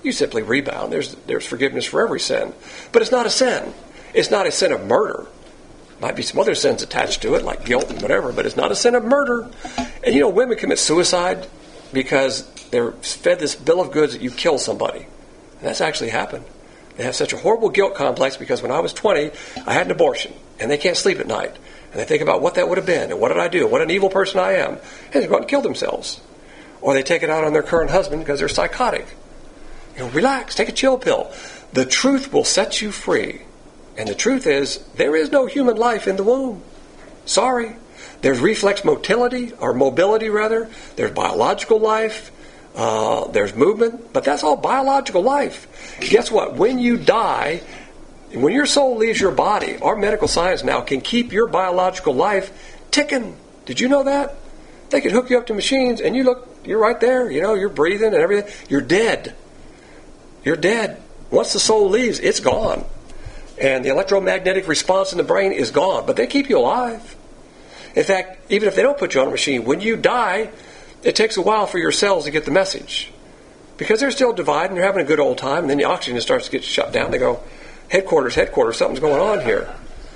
you simply rebound. There's there's forgiveness for every sin. But it's not a sin. It's not a sin of murder. Might be some other sins attached to it, like guilt and whatever, but it's not a sin of murder. And you know, women commit suicide because they're fed this bill of goods that you kill somebody. And that's actually happened. They have such a horrible guilt complex because when I was twenty, I had an abortion, and they can't sleep at night. And they think about what that would have been, and what did I do, what an evil person I am. And they go out and kill themselves. Or they take it out on their current husband because they're psychotic. You know, relax, take a chill pill. The truth will set you free. And the truth is, there is no human life in the womb. Sorry. There's reflex motility, or mobility rather. There's biological life. Uh, there's movement. But that's all biological life. Guess what? When you die, when your soul leaves your body, our medical science now can keep your biological life ticking. Did you know that? They could hook you up to machines and you look, you're right there. You know, you're breathing and everything. You're dead. You're dead. Once the soul leaves, it's gone. And the electromagnetic response in the brain is gone. But they keep you alive. In fact, even if they don't put you on a machine, when you die, it takes a while for your cells to get the message. Because they're still dividing, they're having a good old time, and then the oxygen starts to get shut down. They go, headquarters, headquarters, something's going on here.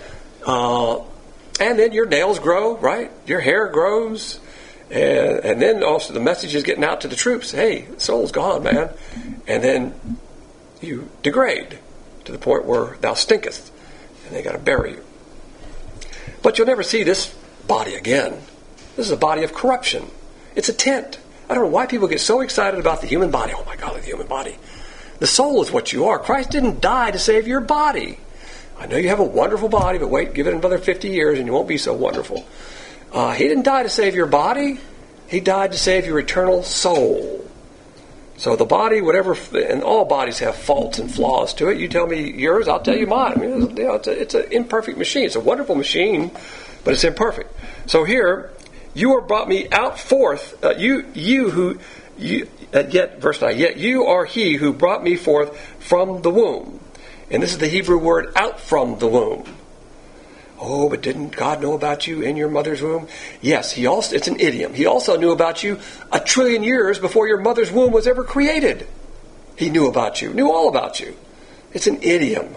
Uh, and then your nails grow, right? Your hair grows. And, and then also the message is getting out to the troops. Hey, the soul's gone, man. And then you degrade to the point where thou stinkest. And they got to bury you. But you'll never see this body again. This is a body of corruption. It's a tent. I don't know why people get so excited about the human body. Oh my God, the human body. The soul is what you are. Christ didn't die to save your body. I know you have a wonderful body, but wait, give it another fifty years and you won't be so wonderful. Uh, he didn't die to save your body. He died to save your eternal soul. So the body, whatever, and all bodies have faults and flaws to it. You tell me yours, I'll tell you mine. I mean, it's, you know, it's, a, it's an imperfect machine. It's a wonderful machine, but it's imperfect. So here, you are brought me out forth. Uh, you, you who, you, uh, yet, verse nine. Yet you are he who brought me forth from the womb, and this is the Hebrew word out from the womb. Oh, but didn't God know about you in your mother's womb? Yes, he also, it's an idiom. He also knew about you a trillion years before your mother's womb was ever created. He knew about you, knew all about you. It's an idiom.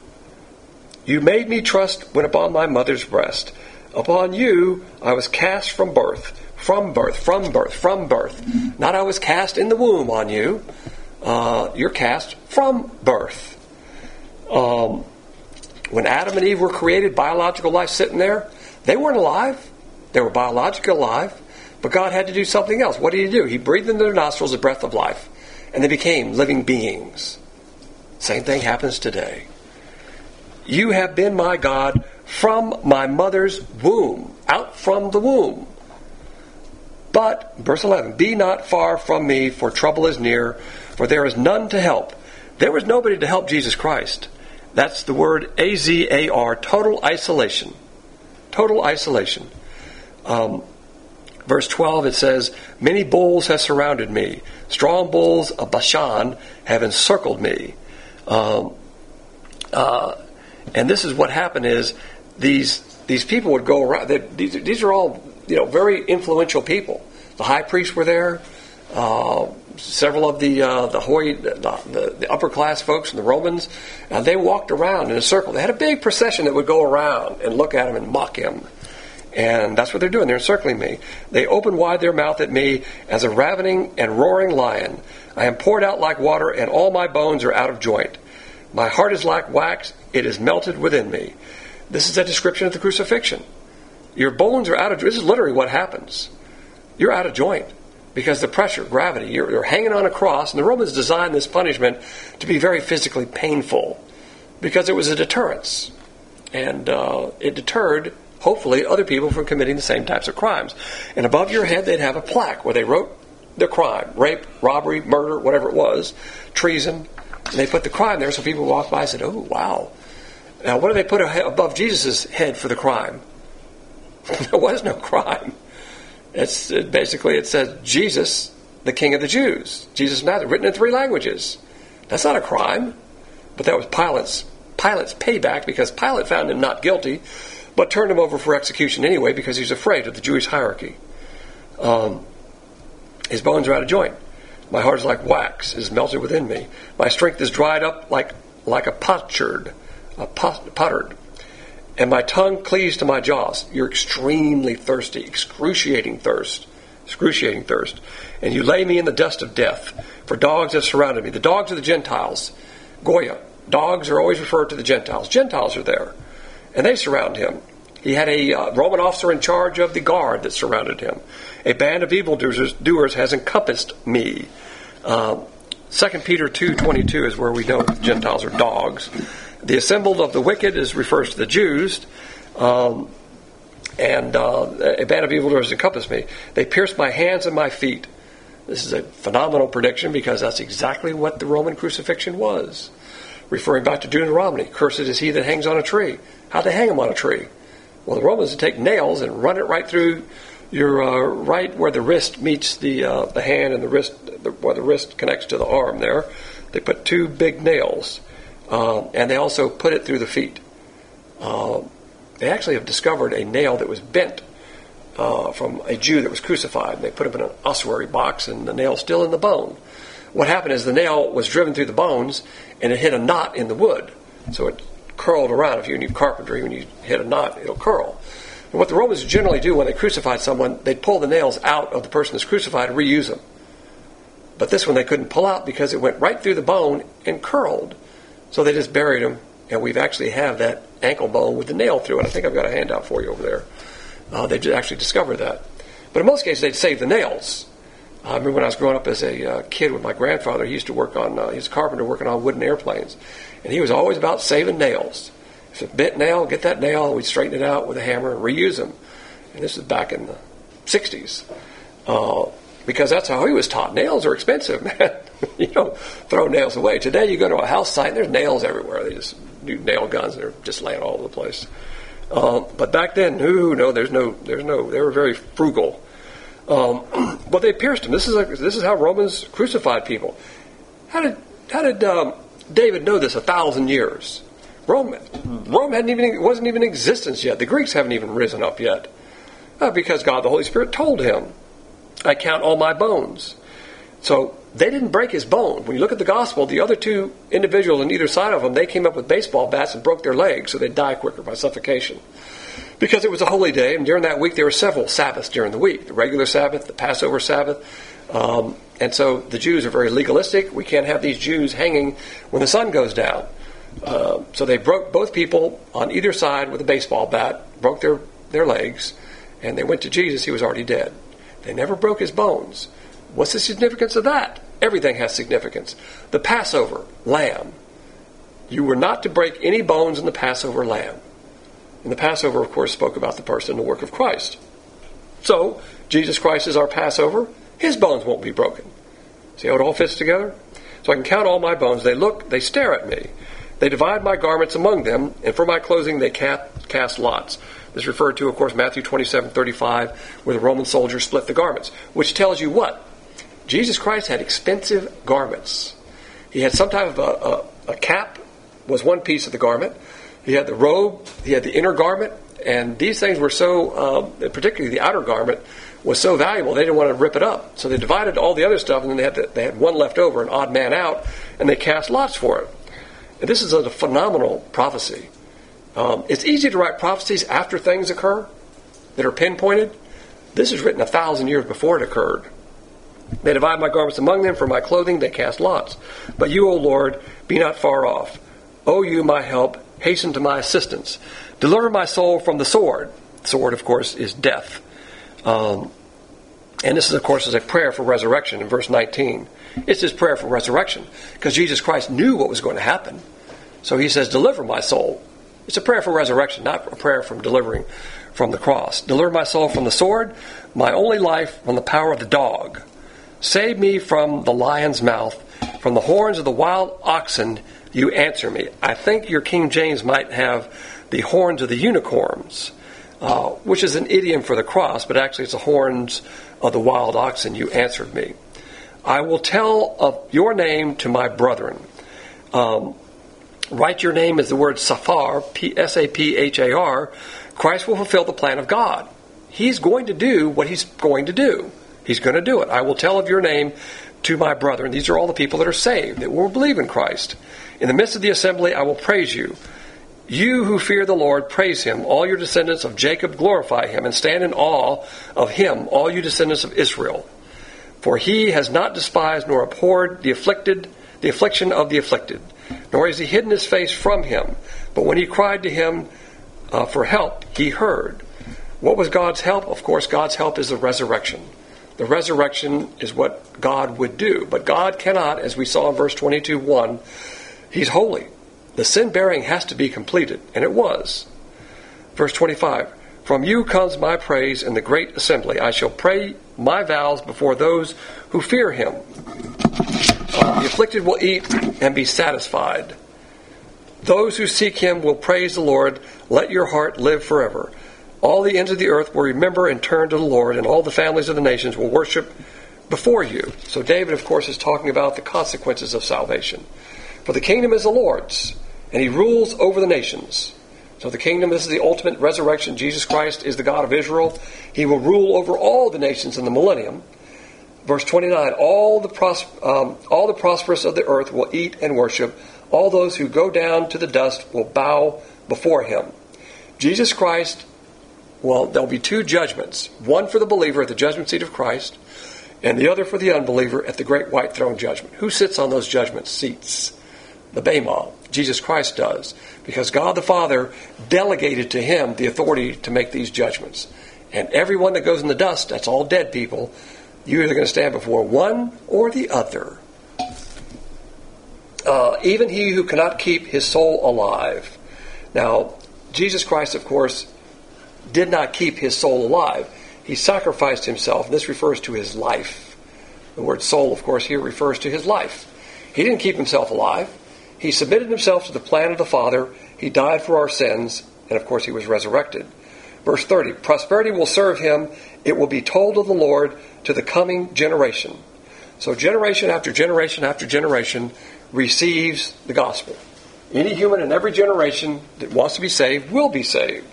You made me trust when upon my mother's breast. Upon you I was cast from birth, from birth, from birth, from birth. Not I was cast in the womb on you. Uh, you're cast from birth. Um... When Adam and Eve were created, biological life sitting there, they weren't alive. They were biologically alive, but God had to do something else. What did he do? He breathed into their nostrils the breath of life, and they became living beings. Same thing happens today. You have been my God from my mother's womb, out from the womb. But, verse eleven, be not far from me, for trouble is near, for there is none to help. There was nobody to help Jesus Christ. That's the word A Z A R, total isolation. Total isolation. Um, verse twelve, it says, many bulls have surrounded me. Strong bulls of Bashan have encircled me. Um, uh, and this is what happened is, these these people would go around. They, these, these are all, you know, very influential people. The high priests were there. Uh, several of the uh, the, hoi, the, the the upper class folks and the Romans, uh, they walked around in a circle. They had a big procession that would go around and look at him and mock him. And that's what they're doing. They're encircling me. They open wide their mouth at me as a ravening and roaring lion. I am poured out like water, and all my bones are out of joint. My heart is like wax. It is melted within me. This is a description of the crucifixion. Your bones are out of joint. This is literally what happens. You're out of joint. Because the pressure, gravity, you're, you're hanging on a cross, and the Romans designed this punishment to be very physically painful because it was a deterrence. And uh, it deterred, hopefully, other people from committing the same types of crimes. And above your head, they'd have a plaque where they wrote the crime, rape, robbery, murder, whatever it was, treason. And they put the crime there so people walked by and said, oh, wow. Now, what do they put above Jesus' head for the crime? There was no crime. It's it basically, it says, Jesus, the King of the Jews. Jesus of Nazareth, written in three languages. That's not a crime. But that was Pilate's, Pilate's payback, because Pilate found him not guilty, but turned him over for execution anyway because he's afraid of the Jewish hierarchy. Um, his bones are out of joint. My heart is like wax, is melted within me. My strength is dried up like like a potsherd, a pot, pottered. And my tongue cleaves to my jaws. You're extremely thirsty, excruciating thirst, excruciating thirst. And you lay me in the dust of death, for dogs have surrounded me. The dogs are the Gentiles. Goya. Dogs are always referred to the Gentiles. Gentiles are there. And they surround him. He had a uh, Roman officer in charge of the guard that surrounded him. A band of evildoers doers has encompassed me. Uh, Second Peter two twenty-two is where we know Gentiles are dogs. The assembled of the wicked is refers to the Jews. Um, and uh, a band of evildoers encompassed me. They pierced my hands and my feet. This is a phenomenal prediction because that's exactly what the Roman crucifixion was. Referring back to Deuteronomy, cursed is he that hangs on a tree. How'd they hang him on a tree? Well, the Romans would take nails and run it right through your uh, right where the wrist meets the uh, the hand and the wrist, the, where the wrist connects to the arm there. They put two big nails, uh, and they also put it through the feet. Uh, they actually have discovered a nail that was bent uh, from a Jew that was crucified. And they put him in an ossuary box, and the nail's still in the bone. What happened is the nail was driven through the bones, and it hit a knot in the wood. So it curled around. If you need carpentry, when you hit a knot, it'll curl. And what the Romans generally do when they crucified someone, they'd pull the nails out of the person that's crucified and reuse them. But this one they couldn't pull out because it went right through the bone and curled. So they just buried him, and we've actually have that ankle bone with the nail through it. I think I've got a handout for you over there. Uh, they actually discovered that. But in most cases, they'd save the nails. I remember when I was growing up as a uh, kid with my grandfather, he used to work on, uh, he was a carpenter working on wooden airplanes. And he was always about saving nails. If it's a bent nail, get that nail, we'd straighten it out with a hammer and reuse them. And this is back in the sixties. Uh, because that's how he was taught. Nails are expensive, man. You don't throw nails away. Today you go to a house site and there's nails everywhere. They just do nail guns and they're just laying all over the place. Uh, but back then, no, no, there's no, there's no, they were very frugal. Um, but they pierced him. This is a, this is how Romans crucified people. How did how did um, David know this a thousand years? Rome Rome hadn't even wasn't even in existence yet. The Greeks haven't even risen up yet, uh, because God the Holy Spirit told him, "I count all my bones." So they didn't break his bone. When you look at the gospel, the other two individuals on either side of them, they came up with baseball bats and broke their legs, so they'd die quicker by suffocation. Because it was a holy day, and during that week there were several Sabbaths during the week. The regular Sabbath, the Passover Sabbath. Um, and so the Jews are very legalistic. We can't have these Jews hanging when the sun goes down. Uh, so they broke both people on either side with a baseball bat, broke their, their legs, and they went to Jesus. He was already dead. They never broke his bones. What's the significance of that? Everything has significance. The Passover lamb. You were not to break any bones in the Passover lamb. And the Passover, of course, spoke about the person and the work of Christ. So, Jesus Christ is our Passover. His bones won't be broken. See how it all fits together? So I can count all my bones. They look, they stare at me. They divide my garments among them, and for my clothing they cast lots. This is referred to, of course, Matthew twenty-seven thirty-five, where the Roman soldiers split the garments. Which tells you what? Jesus Christ had expensive garments. He had some type of a, a, a cap, was one piece of the garment. He had the robe, he had the inner garment, and these things were so, um, particularly the outer garment, was so valuable they didn't want to rip it up. So they divided all the other stuff, and then they had, the, they had one left over, an odd man out, and they cast lots for it. And this is a phenomenal prophecy. Um, it's easy to write prophecies after things occur that are pinpointed. This is written a thousand years before it occurred. They divide my garments among them, for my clothing they cast lots. But you, O Lord, be not far off. O you, my help, hasten to my assistance. Deliver my soul from the sword. Sword, of course, is death. Um, and this, is, of course, is a prayer for resurrection in verse nineteen. It's his prayer for resurrection because Jesus Christ knew what was going to happen. So he says, deliver my soul. It's a prayer for resurrection, not a prayer from delivering from the cross. Deliver my soul from the sword, my only life from the power of the dog. Save me from the lion's mouth, from the horns of the wild oxen, you answer me. I think your King James might have the horns of the unicorns, uh, which is an idiom for the cross, but actually it's the horns of the wild oxen, you answered me. I will tell of your name to my brethren. Um, write your name as the word Saphar, S A P H A R. Christ will fulfill the plan of God. He's going to do what he's going to do. He's going to do it. I will tell of your name to my brethren. These are all the people that are saved, that will believe in Christ. In the midst of the assembly, I will praise you. You who fear the Lord, praise him. All your descendants of Jacob, glorify him, and stand in awe of him, all you descendants of Israel. For he has not despised nor abhorred the afflicted, the affliction of the afflicted, nor has he hidden his face from him. But when he cried to him uh, for help, he heard. What was God's help? Of course, God's help is the resurrection. The resurrection is what God would do. But God cannot, as we saw in verse twenty-two one, he's holy. The sin-bearing has to be completed, and it was. Verse twenty-five, from you comes my praise in the great assembly. I shall pray my vows before those who fear him. Uh, the afflicted will eat and be satisfied. Those who seek him will praise the Lord. Let your heart live forever. All the ends of the earth will remember and turn to the Lord, and all the families of the nations will worship before you. So David, of course, is talking about the consequences of salvation. For the kingdom is the Lord's, and he rules over the nations. So the kingdom, this is the ultimate resurrection. Jesus Christ is the God of Israel. He will rule over all the nations in the millennium. Verse twenty-nine, all the, pros- um, all the prosperous of the earth will eat and worship. All those who go down to the dust will bow before him. Jesus Christ, well, there'll be two judgments. One for the believer at the judgment seat of Christ, and the other for the unbeliever at the great white throne judgment. Who sits on those judgment seats? The Bema. Jesus Christ does. Because God the Father delegated to him the authority to make these judgments. And everyone that goes in the dust, that's all dead people, you're either going to stand before one or the other. Uh, even he who cannot keep his soul alive. Now, Jesus Christ, of course, did not keep his soul alive. He sacrificed himself. This refers to his life. The word soul, of course, here refers to his life. He didn't keep himself alive. He submitted himself to the plan of the Father. He died for our sins. And, of course, he was resurrected. Verse thirty, prosperity will serve him. It will be told of the Lord to the coming generation. So generation after generation after generation receives the gospel. Any human in every generation that wants to be saved will be saved.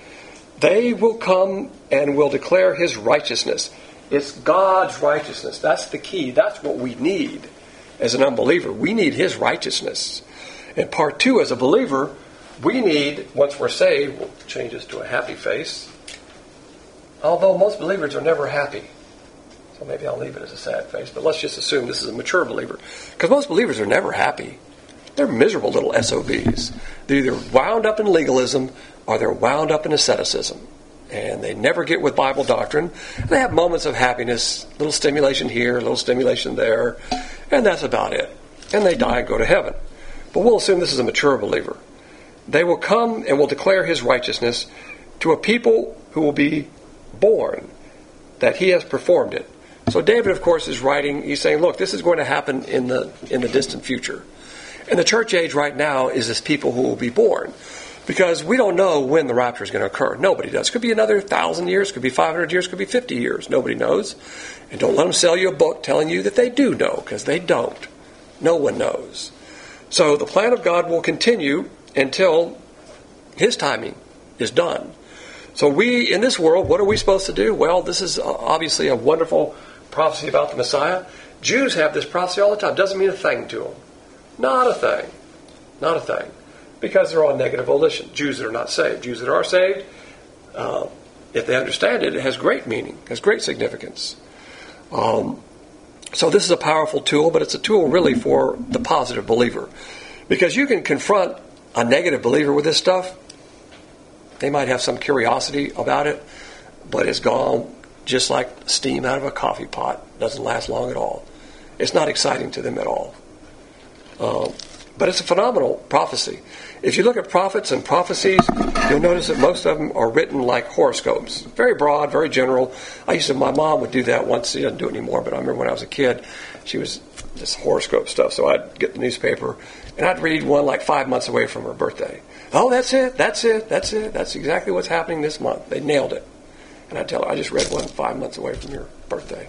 They will come and will declare his righteousness. It's God's righteousness. That's the key. That's what we need as an unbeliever. We need his righteousness. And part two, as a believer, we need, once we're saved, we'll change this to a happy face. Although most believers are never happy. So maybe I'll leave it as a sad face. But let's just assume this is a mature believer. Because most believers are never happy. They're miserable little S O Bs. They're either wound up in legalism or they're wound up in asceticism. And they never get with Bible doctrine. They have moments of happiness, a little stimulation here, a little stimulation there, and that's about it. And they die and go to heaven. But we'll assume this is a mature believer. They will come and will declare his righteousness to a people who will be born, that he has performed it. So David, of course, is writing, he's saying, look, this is going to happen in the in the distant future. And the church age right now is this people who will be born. Because we don't know when the rapture is going to occur. Nobody does. Could be another thousand years, could be five hundred years, could be fifty years. Nobody knows. And don't let them sell you a book telling you that they do know, because they don't. No one knows. So the plan of God will continue until his timing is done. So we, in this world, what are we supposed to do? Well, this is obviously a wonderful prophecy about the Messiah. Jews have this prophecy all the time. Doesn't mean a thing to them. Not a thing. Not a thing. Because they're on negative volition. Jews that are not saved. Jews that are saved, uh, if they understand it, it has great meaning. It has great significance. Um, so this is a powerful tool, but it's a tool really for the positive believer. Because you can confront a negative believer with this stuff. They might have some curiosity about it, but it's gone just like steam out of a coffee pot. Doesn't last long at all. It's not exciting to them at all. Um, but it's a phenomenal prophecy. If you look at prophets and prophecies, you'll notice that most of them are written like horoscopes. Very broad, very general. I used to, my mom would do that once. She doesn't do it anymore, but I remember when I was a kid, she was this horoscope stuff. So I'd get the newspaper, and I'd read one like five months away from her birthday. Oh, that's it, that's it, that's it. That's exactly what's happening this month. They nailed it. And I'd tell her, I just read one five months away from your birthday.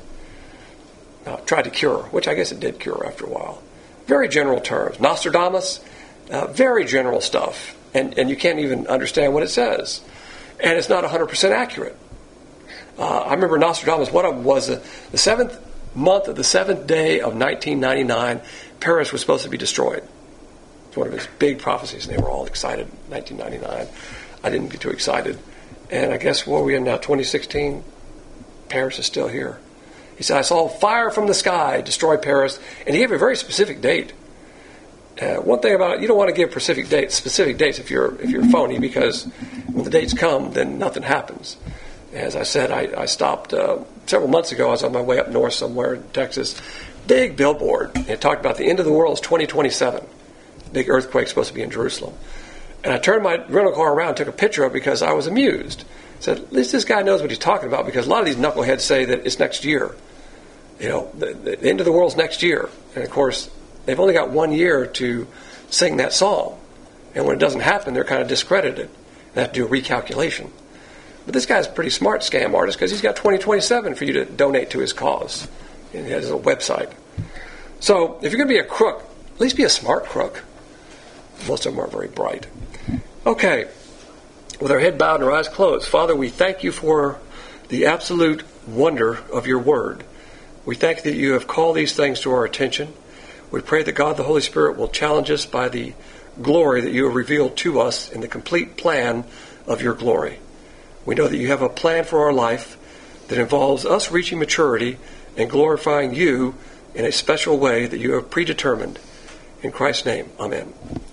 Now, tried to cure her, which I guess it did cure her after a while. Very general terms. Nostradamus, uh, very general stuff. And, and you can't even understand what it says. And it's not one hundred percent accurate. Uh, I remember Nostradamus, one of them was uh, the seventh month of the seventh day of nineteen ninety-nine, Paris was supposed to be destroyed. It's one of his big prophecies, and they were all excited in nineteen ninety-nine. I didn't get too excited. And I guess where we are now, twenty sixteen, Paris is still here. He said, I saw fire from the sky destroy Paris, and he gave a very specific date. Uh, one thing about it, you don't want to give specific dates, specific dates if you're if you're phony, because when the dates come, then nothing happens. As I said, I, I stopped uh, several months ago. I was on my way up north somewhere in Texas. Big billboard. And it talked about the end of the world is twenty twenty-seven. Big earthquake supposed to be in Jerusalem. And I turned my rental car around and took a picture of it because I was amused. I said, at least this guy knows what he's talking about, because a lot of these knuckleheads say that it's next year. You know, the, the end of the world's next year. And of course, they've only got one year to sing that song. And when it doesn't happen, they're kind of discredited. They have to do a recalculation. But this guy's a pretty smart scam artist, because he's got twenty twenty-seven for you to donate to his cause. And he has a website. So if you're going to be a crook, at least be a smart crook. Most of them are very bright. Okay. With our head bowed and our eyes closed, Father, we thank you for the absolute wonder of your word. We thank you that you have called these things to our attention. We pray that God the Holy Spirit will challenge us by the glory that you have revealed to us in the complete plan of your glory. We know that you have a plan for our life that involves us reaching maturity and glorifying you in a special way that you have predetermined. In Christ's name, amen.